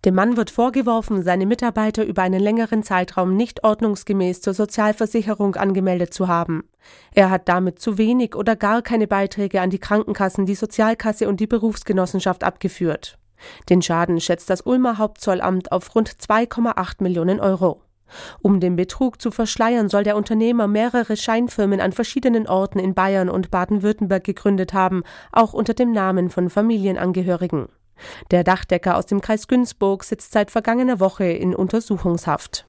Dem Mann wird vorgeworfen, seine Mitarbeiter über einen längeren Zeitraum nicht ordnungsgemäß zur Sozialversicherung angemeldet zu haben. Er hat damit zu wenig oder gar keine Beiträge an die Krankenkassen, die Sozialkasse und die Berufsgenossenschaft abgeführt. Den Schaden schätzt das Ulmer Hauptzollamt auf rund 2,8 Millionen Euro. Um den Betrug zu verschleiern, soll der Unternehmer mehrere Scheinfirmen an verschiedenen Orten in Bayern und Baden-Württemberg gegründet haben, auch unter dem Namen von Familienangehörigen. Der Dachdecker aus dem Kreis Günzburg sitzt seit vergangener Woche in Untersuchungshaft.